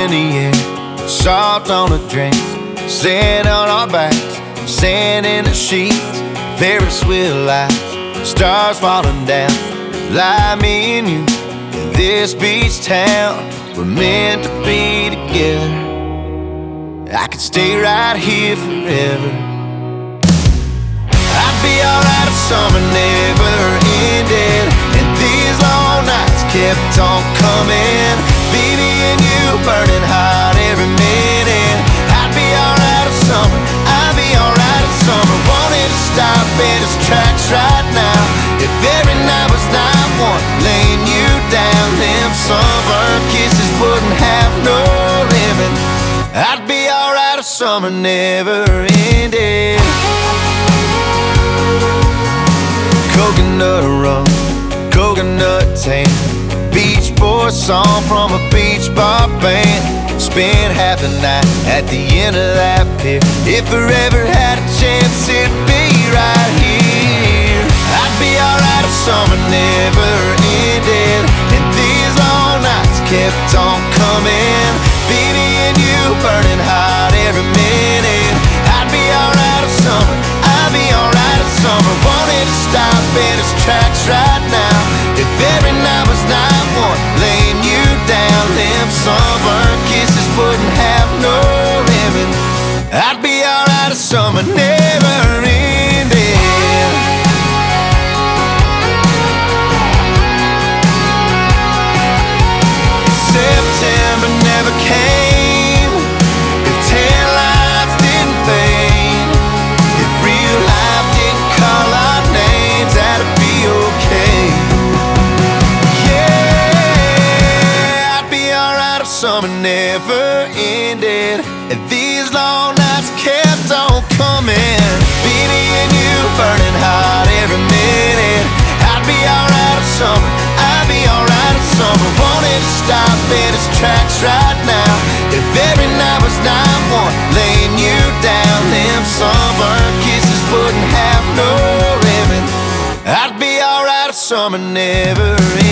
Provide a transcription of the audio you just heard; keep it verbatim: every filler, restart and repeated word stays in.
in the air, salt on the drinks, sand on our backs, sand in the sheets, Ferris wheel lights, stars falling down, lie me and you in this beach town. We're meant to be together. I could stay right here forever. I'd be alright if summer never ended and these long nights kept on coming. Baby and you burning hot every minute. I'd be alright if summer, I'd be alright if summer wanted to stop in its tracks right now. If every night was night one, laying you down, them sunburn kisses wouldn't have no limit. I'd be alright if summer never ended. Coconut rum, coconut tan, Beach Boys song from a beach bar band. Spent half the night at the end of that pier. If I ever had a chance, it'd be right here. I'd be alright if summer never ended and these long nights kept on coming. Baby and you burning hot every minute. I'd be alright if summer, I'd be alright if summer wanted to stop in its tracks right now. If every night was night one, laying you down, them sunburn kisses wouldn't have no limit. I'd be alright if summer never ended. If September never came, if tan lines didn't fade, if real life didn't call our names, that'd be okay. Yeah, I'd be alright if summer never ended and these long nights kept on coming. Baby and you burning hot every minute. I'd be alright if summer, I'd be alright if summer wanted to stop in its tracks right now. If every night was night one, laying you down, them sunburn kisses wouldn't have no limit. I'd be alright if summer never ended.